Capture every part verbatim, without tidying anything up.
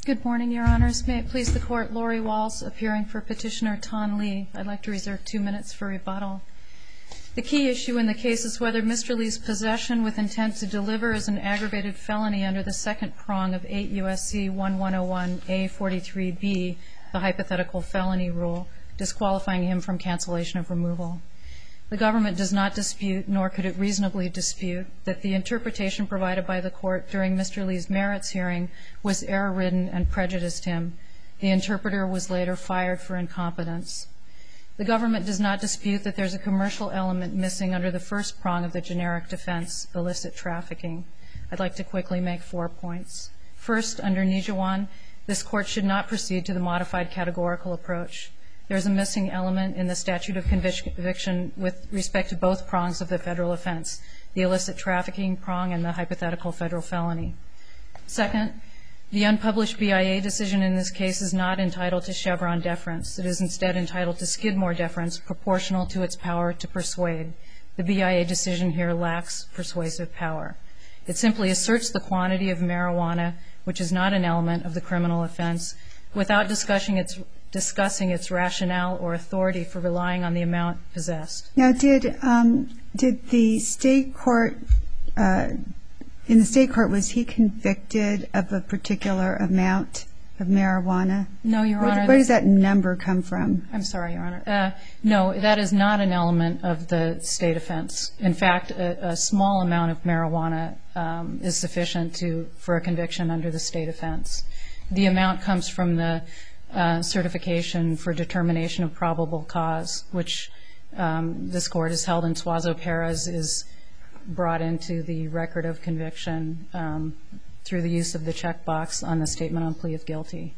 Good morning, Your Honors. May it please the Court, Lori Walls, appearing for Petitioner Tan Lee. I'd like to reserve two minutes for rebuttal. The key issue in the case is whether Mister Lee's possession with intent to deliver is an aggravated felony under the second prong of eight U S C eleven oh one A forty-three B, the hypothetical felony rule, disqualifying him from cancellation of removal. The government does not dispute, nor could it reasonably dispute, that the interpretation provided by the Court during Mister Lee's merits hearing was error-ridden and prejudiced him. The interpreter was later fired for incompetence. The government does not dispute that there's a commercial element missing under the first prong of the generic defense, illicit trafficking. I'd like to quickly make four points. First, under Nijuan, this Court should not proceed to the modified categorical approach. There's a missing element in the statute of conviction with respect to both prongs of the federal offense, the illicit trafficking prong and the hypothetical federal felony. Second, the unpublished B I A decision in this case is not entitled to Chevron deference. It is instead entitled to Skidmore deference, proportional to its power to persuade. The B I A decision here lacks persuasive power. It simply asserts the quantity of marijuana, which is not an element of the criminal offense, without discussing its discussing its rationale or authority for relying on the amount possessed. Now, did um, did the state court, uh, in the state court, was he convicted of a particular amount of marijuana? No, Your Honor. Where, where does that number come from? I'm sorry, Your Honor. Uh, no, that is not an element of the state offense. In fact, a, a small amount of marijuana um, is sufficient to for a conviction under the state offense. The amount comes from the Uh, certification for determination of probable cause, which um, this Court has held in Suazo Perez, is brought into the record of conviction um, through the use of the checkbox on the statement on plea of guilty.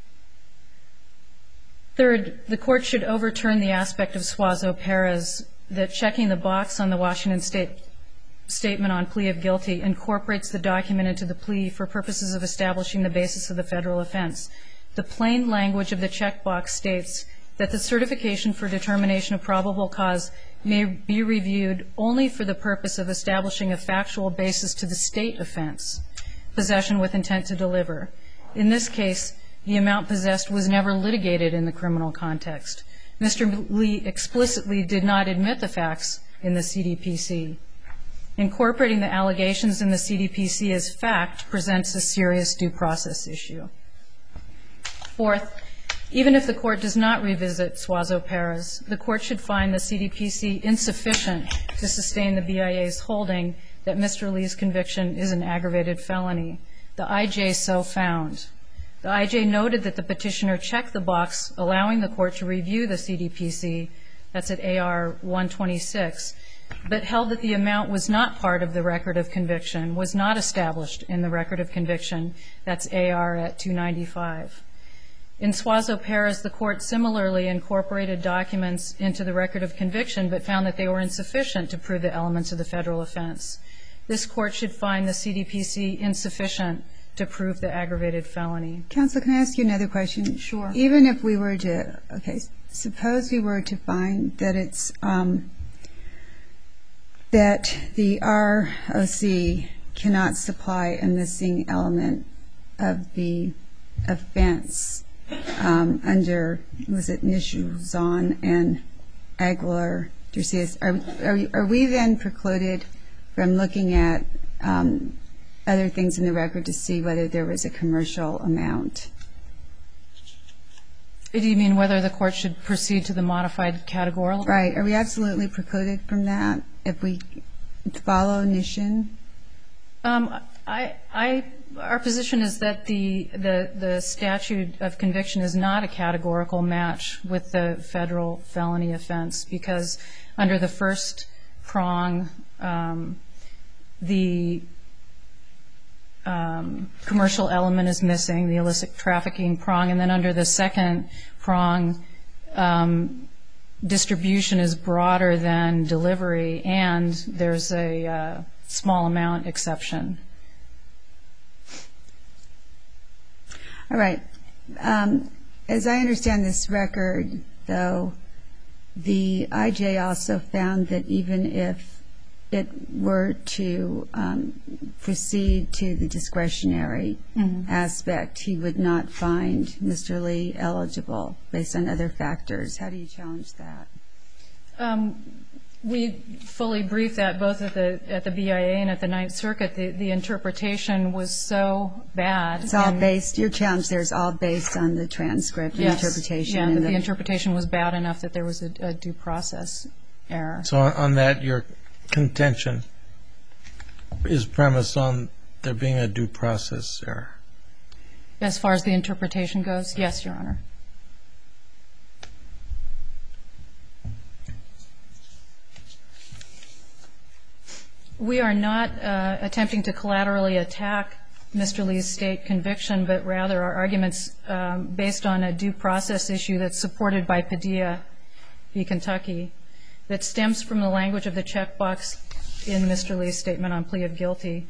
Third, the Court should overturn the aspect of Suazo Perez that checking the box on the Washington State statement on plea of guilty incorporates the document into the plea for purposes of establishing the basis of the federal offense. The plain language of the checkbox states that the certification for determination of probable cause may be reviewed only for the purpose of establishing a factual basis to the state offense, possession with intent to deliver. In this case, the amount possessed was never litigated in the criminal context. Mister Lee explicitly did not admit the facts in the C D P C. Incorporating the allegations in the C D P C as fact presents a serious due process issue. Fourth, even if the Court does not revisit Suazo Perez, the Court should find the C D P C insufficient to sustain the B I A's holding that Mister Lee's conviction is an aggravated felony. The I J so found. The I J noted that the petitioner checked the box allowing the Court to review the C D P C, that's at A R one twenty-six, but held that the amount was not part of the record of conviction, was not established in the record of conviction, that's A R at two ninety-five. In Suazo Perez, the Court similarly incorporated documents into the record of conviction but found that they were insufficient to prove the elements of the federal offense. This Court should find the C D P C insufficient to prove the aggravated felony. Counsel, can I ask you another question? Sure. Even if we were to, okay, suppose we were to find that it's, um, that the R O C cannot supply a missing element of the offense um, under, was it Nijuan and Aguilar-Garcia, are, are, are we then precluded from looking at um, other things in the record to see whether there was a commercial amount? Do you mean whether the Court should proceed to the modified categorical? Right. Are we absolutely precluded from that if we follow Nijuan? Um, I, I, our position is that the, the, the statute of conviction is not a categorical match with the federal felony offense because under the first prong, um, the um, commercial element is missing, the illicit trafficking prong, and then under the second prong, um, distribution is broader than delivery, and there's a uh, small amount exception. All right. Um, as I understand this record, though, the I J also found that even if it were to um, proceed to the discretionary mm-hmm. aspect, he would not find Mister Lee eligible based on other factors. How do you challenge that? Um, we fully briefed that both at the at the B I A and at the Ninth Circuit. The, the interpretation was so bad. It's all based, your challenge there is all based on the transcript and yes, interpretation. Yeah, and that the, the interpretation was bad enough that there was a, a due process error. So on that, your contention is premised on there being a due process error. As far as the interpretation goes, yes, Your Honor. We are not uh, attempting to collaterally attack Mister Lee's state conviction, but rather our arguments um, based on a due process issue that's supported by Padilla v. Kentucky that stems from the language of the checkbox in Mister Lee's statement on plea of guilty.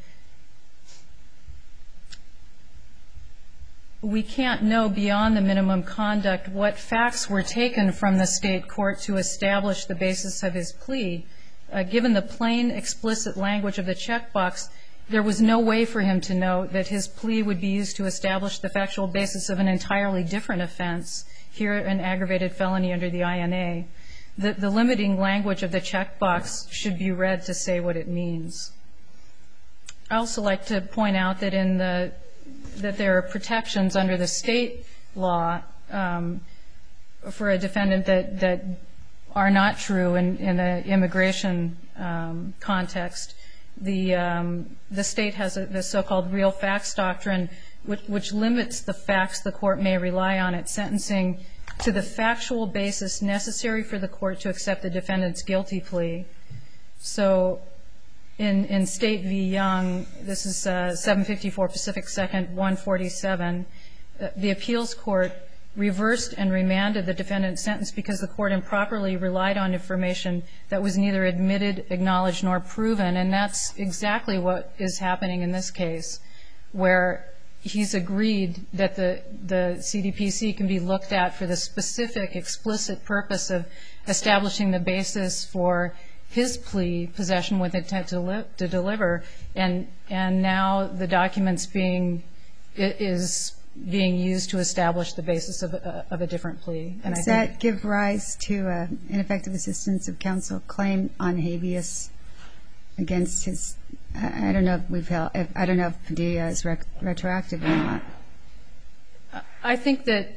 We can't know beyond the minimum conduct what facts were taken from the state court to establish the basis of his plea. Uh, given the plain, explicit language of the checkbox, there was no way for him to know that his plea would be used to establish the factual basis of an entirely different offense, here an aggravated felony under the I N A. The, the limiting language of the checkbox should be read to say what it means. I also like to point out that in the that there are protections under the state law um, for a defendant that, that are not true in, in the immigration um, context. The, um, the state has a, the so-called real facts doctrine, which, which limits the facts the court may rely on at sentencing to the factual basis necessary for the court to accept the defendant's guilty plea. So in, in State v. Young, this is uh, seven fifty-four Pacific second, one forty-seven, uh, the appeals court reversed and remanded the defendant's sentence because the court improperly relied on information that was neither admitted, acknowledged, nor proven. And that's exactly what is happening in this case, where he's agreed that the, the C D P C can be looked at for the specific, explicit purpose of establishing the basis for his plea, possession with intent to, li- to deliver, and and now the documents being is being used to establish the basis of a, of a different plea. And Does I think that give rise to an ineffective assistance of counsel claim on habeas against his? I don't know if we've held, if, I don't know if Padilla is rec- retroactive or not. I think that.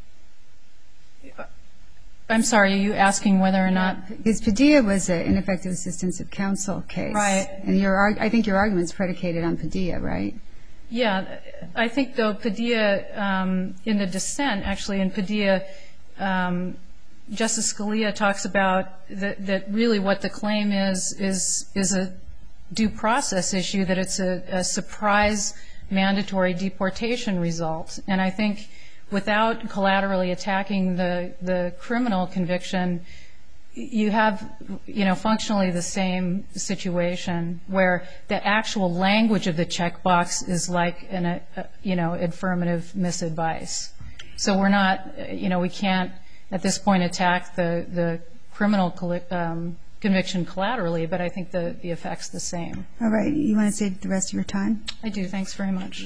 I'm sorry, are you asking whether or not? Because Padilla was an ineffective assistance of counsel case. Right. And your, I think your argument is predicated on Padilla, right? Yeah. I think, though, Padilla, um, in the dissent, actually, in Padilla, um, Justice Scalia talks about that, that really what the claim is, is, is a due process issue, that it's a, a surprise mandatory deportation result. And I think without collaterally attacking the, the criminal conviction, you have, you know, functionally the same situation where the actual language of the checkbox is like an, a, you know, affirmative misadvice. So we're not, you know, we can't at this point attack the, the criminal um, conviction collaterally, but I think the, the effect's the same. All right. You want to save the rest of your time? I do. Thanks very much.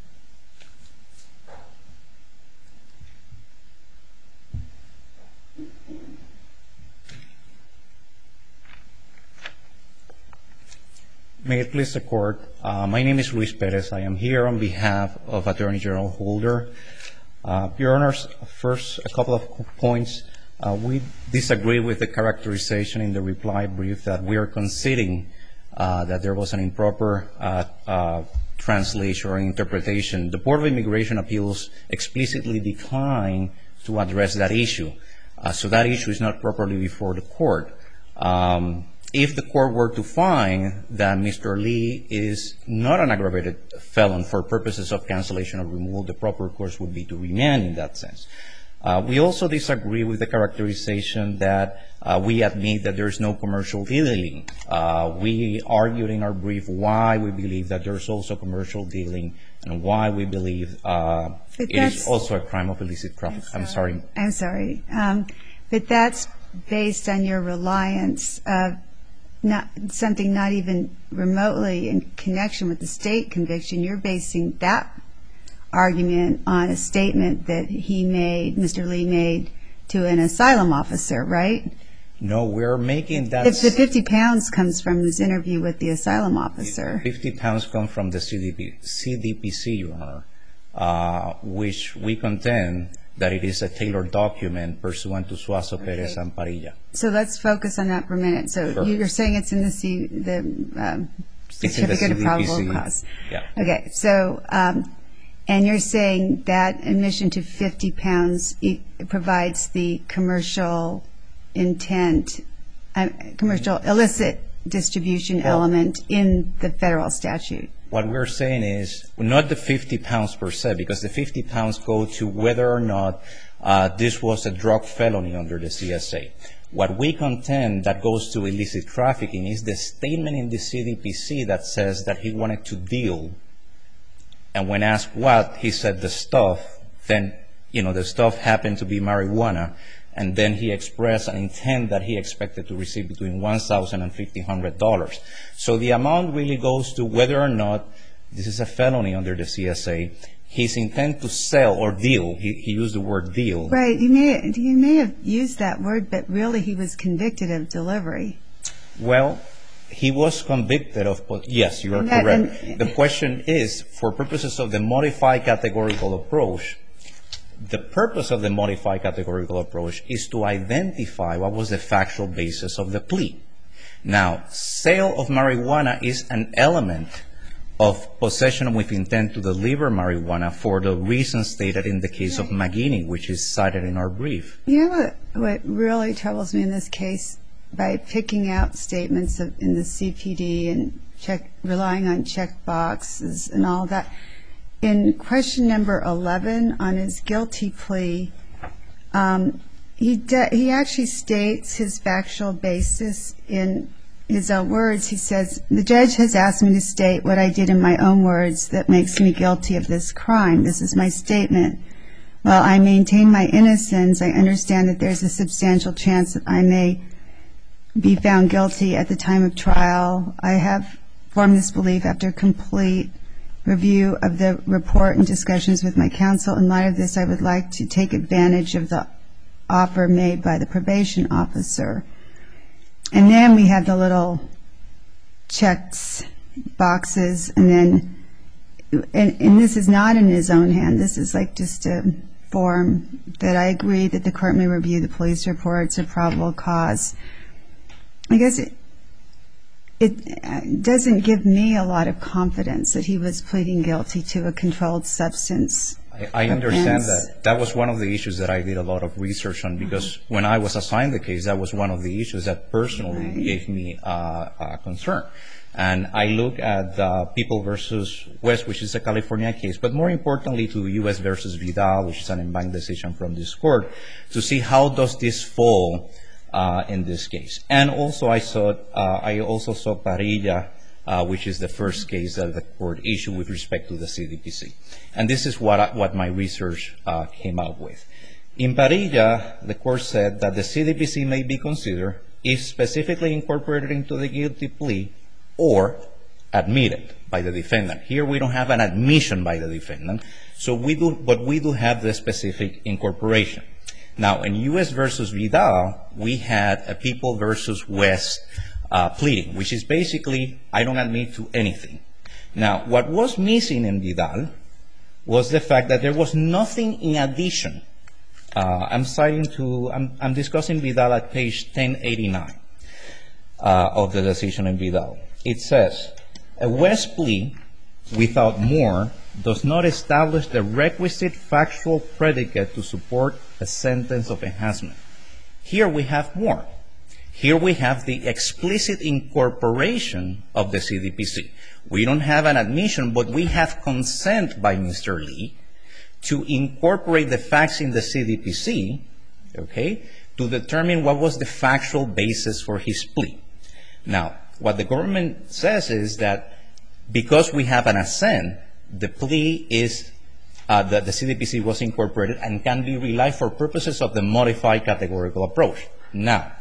May it please the Court. Uh, my name is Luis Perez. I am here on behalf of Attorney General Holder. Uh, Your Honors, first, a couple of points. Uh, we disagree with the characterization in the reply brief that we are conceding uh, that there was an improper uh, uh, translation or interpretation. The Board of Immigration Appeals explicitly declined to address that issue. Uh, so that issue is not properly before the Court. Um, If the Court were to find that Mister Lee is not an aggravated felon for purposes of cancellation or removal, the proper course would be to remand in that sense. Uh, we also disagree with the characterization that uh, we admit that there is no commercial dealing. Uh, we argued in our brief why we believe that there is also commercial dealing and why we believe uh, it is also a crime of illicit traffic. I'm sorry. I'm sorry. Um, but that's based on your reliance of not something not even remotely in connection with the state conviction. You're basing that argument on a statement that he made, Mister Lee made, to an asylum officer, right? No, we're making that... If the fifty pounds comes from his interview with the asylum officer. fifty pounds come from the C D P C, Your Honor, uh, which we contend that it is a tailored document pursuant to Suazo, okay. Perez, and Parilla. So let's focus on that for a minute. So sure. You're saying it's in the, C, the um, Certificate of Probable Cause. Yeah. Okay, so, um, and you're saying that admission to fifty pounds it provides the commercial intent, uh, commercial illicit distribution well, element in the federal statute. What we're saying is not the fifty pounds per se, because the fifty pounds go to whether or not uh, this was a drug felony under the C S A. What we contend that goes to illicit trafficking is the statement in the C D P C that says that he wanted to deal, and when asked what, he said the stuff, then, you know, the stuff happened to be marijuana, and then he expressed an intent that he expected to receive between one thousand dollars and fifteen hundred dollars. So the amount really goes to whether or not this is a felony under the C S A. His intent to sell or deal, he, he used the word deal. Right, you may, you may have used that word, but really he was convicted of delivery. Well, he was convicted of, yes, you are and correct. That, and, the question is, for purposes of the modified categorical approach, the purpose of the modified categorical approach is to identify what was the factual basis of the plea. Now, sale of marijuana is an element of possession with intent to deliver marijuana for the reasons stated in the case of McGinney, which is cited in our brief. You know what, what really troubles me in this case? By picking out statements of, in the C P D and check, relying on check boxes and all that, in question number eleven on his guilty plea, um, he, de he actually states his factual basis in his own words. He says, the judge has asked me to state what I did in my own words that makes me guilty of this crime. This is my statement. While I maintain my innocence, I understand that there's a substantial chance that I may be found guilty at the time of trial. I have formed this belief after complete review of the report and discussions with my counsel. In light of this, I would like to take advantage of the offer made by the probation officer. And then we have the little checks boxes, and then, and, and this is not in his own hand. This is like just a form that I agree that the court may review the police reports of probable cause. I guess it, it doesn't give me a lot of confidence that he was pleading guilty to a controlled substance. I, I understand that. That was one of the issues that I did a lot of research on, because mm-hmm. when I was assigned the case, that was one of the issues that personally right. gave me uh, uh, concern. And I look at uh, People versus West, which is a California case, but more importantly to U S versus Vidal, which is an en banc decision from this court, to see how does this fall uh, in this case. And also I saw, uh, I also saw Parilla, Uh, which is the first case that the court issued with respect to the C D P C. And this is what, I, what my research uh, came out with. In Parilla, the court said that the C D P C may be considered if specifically incorporated into the guilty plea or admitted by the defendant. Here we don't have an admission by the defendant, so we do, but we do have the specific incorporation. Now, in U S versus Vidal, we had a People versus West Uh, pleading, which is basically, I don't admit to anything. Now, what was missing in Vidal was the fact that there was nothing in addition. Uh, I'm citing to, I'm, I'm discussing Vidal at page ten eighty-nine uh, of the decision in Vidal. It says, a West plea without more does not establish the requisite factual predicate to support a sentence of enhancement. Here we have more. Here we have the explicit incorporation of the C D P C. We don't have an admission, but we have consent by Mister Lee to incorporate the facts in the C D P C, okay, to determine what was the factual basis for his plea. Now, what the government says is that because we have an assent, the plea is, uh, that the C D P C was incorporated and can be relied for purposes of the modified categorical approach. Now,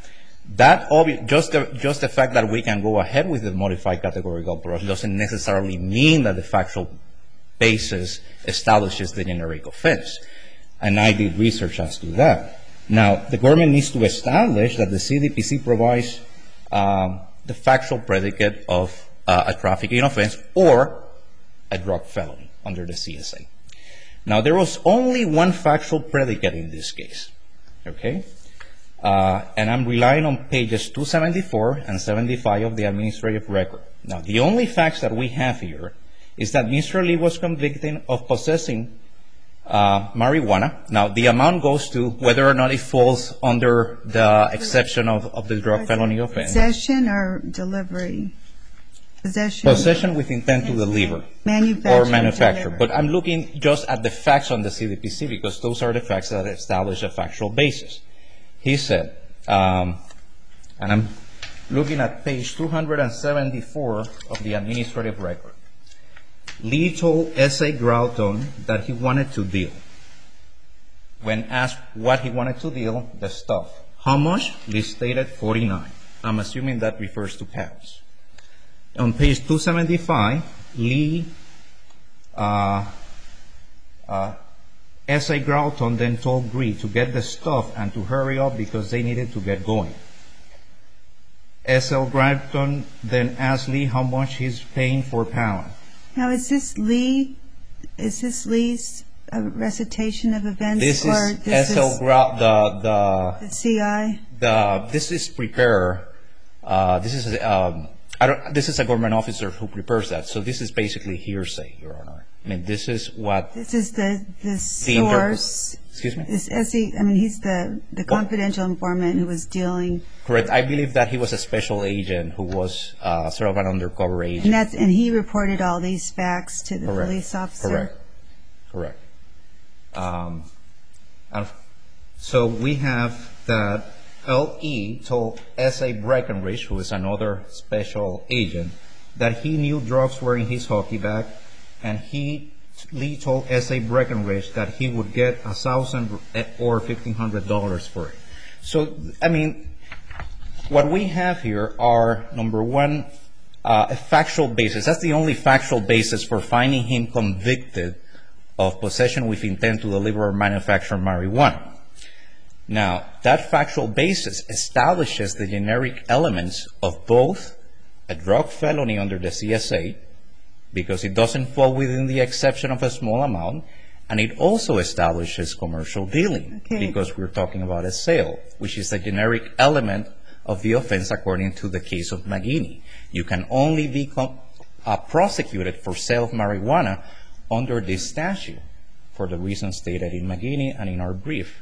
That obvi- just the, just the fact that we can go ahead with the modified categorical approach doesn't necessarily mean that the factual basis establishes the generic offense. And I did research as to that. Now, the government needs to establish that the C D P C provides um, the factual predicate of uh, a trafficking offense or a drug felony under the C S A. Now, there was only one factual predicate in this case, okay? Uh, and I'm relying on pages two seventy-four and seventy-five of the administrative record. Now, the only facts that we have here is that Mister Lee was convicted of possessing uh, marijuana. Now, the amount goes to whether or not it falls under the exception of, of the drug felony offense. Possession or delivery? Possession. Possession with intent to deliver. Manufacture. Or manufacture. Deliver. But I'm looking just at the facts on the C D P C because those are the facts that establish a factual basis. He said, um, and I'm looking at page two seventy-four of the administrative record. Lee told S A Grouton that he wanted to deal. When asked what he wanted to deal, the stuff. How much? Lee stated forty-nine. I'm assuming that refers to pounds. On page two seventy-five, Lee, uh, uh, S A Grouton then told Gree to get the stuff and to hurry up because they needed to get going. S L Grouton then asked Lee how much he's paying for a pound. Now, is this Lee? Is this Lee's uh, recitation of events? This or is this S L is Grout, the, the, the C I? the, this is preparer, uh, this is, um, I don't, this is a government officer who prepares that. So this is basically hearsay, Your Honor. I mean, this is what. This is the, the The inter- source. Excuse me? This S E, I mean, he's the, the confidential informant who was dealing. Correct. I believe that he was a special agent who was uh, sort of an undercover agent. And that's, and he reported all these facts to the Correct. police officer. Correct. Correct. Um, and so we have that L E told S A Breckenridge, who is another special agent, that he knew drugs were in his hockey bag, and he Lee told S A Breckenridge that he would get a thousand or fifteen hundred dollars for it. So, I mean, what we have here are, number one, uh, a factual basis. That's the only factual basis for finding him convicted of possession with intent to deliver or manufacture marijuana. Now, that factual basis establishes the generic elements of both a drug felony under the C S A, because it doesn't fall within the exception of a small amount, and it also establishes commercial dealing, Okay. because we're talking about a sale, which is a generic element of the offense according to the case of McGinney. You can only be com- uh, prosecuted for sale of marijuana under this statute for the reasons stated in McGinney and in our brief.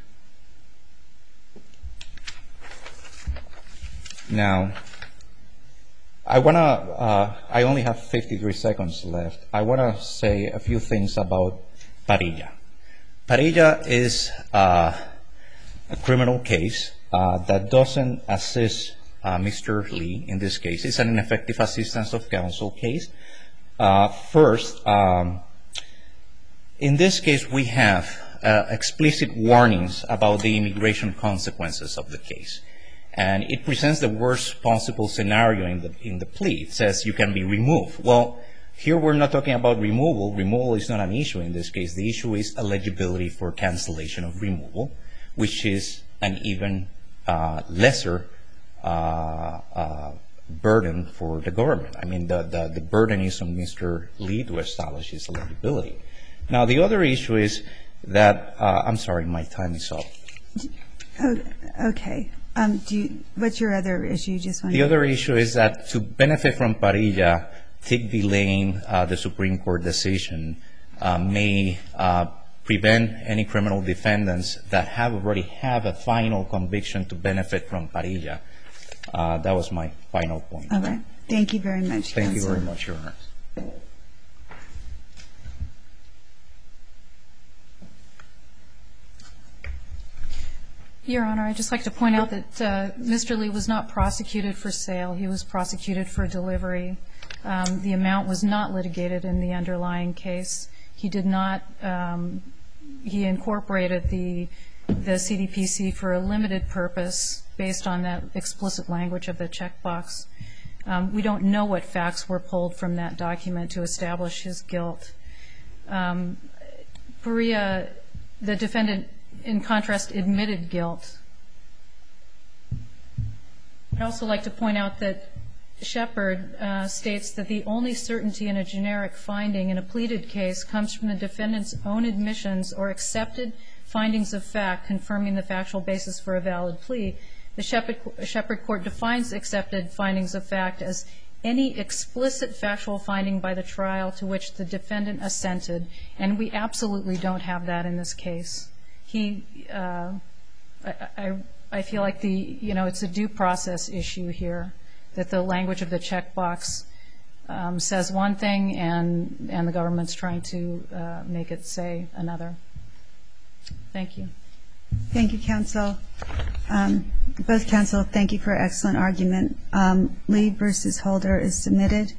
Now, I want to, uh, I only have fifty-three seconds left. I want to say a few things about Padilla. Padilla is uh, a criminal case uh, that doesn't assist uh, Mister Lee in this case. It's an ineffective assistance of counsel case. Uh, first, um, in this case, we have uh, explicit warnings about the immigration consequences of the case. And it presents the worst possible scenario in the in the plea. It says you can be removed. Well, here we're not talking about removal. Removal is not an issue in this case. The issue is eligibility for cancellation of removal, which is an even uh, lesser uh, uh, burden for the government. I mean, the, the, the burden is on Mister Lee to establish his eligibility. Now, the other issue is that, uh, I'm sorry, my time is up. Oh, okay. Um, do you, what's your other issue? You just want The other issue is that to benefit from Padilla, Tick delaying uh, the Supreme Court decision uh, may uh, prevent any criminal defendants that have already have a final conviction to benefit from Padilla. Uh, that was my final point. All right. Thank you very much, Thank you Counselor. very much, Your Honor. Your Honor, I'd just like to point out that uh, Mister Lee was not prosecuted for sale. He was prosecuted for delivery. Um, the amount was not litigated in the underlying case. He did not, um, he incorporated the, the C D P C for a limited purpose based on that explicit language of the checkbox. Um, we don't know what facts were pulled from that document to establish his guilt. Um, Perea, the defendant, in contrast, admitted guilt. I'd also like to point out that Shepard uh, states that the only certainty in a generic finding in a pleaded case comes from the defendant's own admissions or accepted findings of fact confirming the factual basis for a valid plea. The Shepard, Shepard court defines accepted findings of fact as any explicit factual finding by the trial to which the defendant assented, and we absolutely don't have that in this case. He, uh, I, I, I feel like the, you know, it's a due process issue here, that the language of the checkbox um, says one thing and, and the government's trying to uh, make it say another. Thank you. Thank you, counsel. Um, both counsel, thank you for an excellent argument. Um, Lee versus Holder is submitted.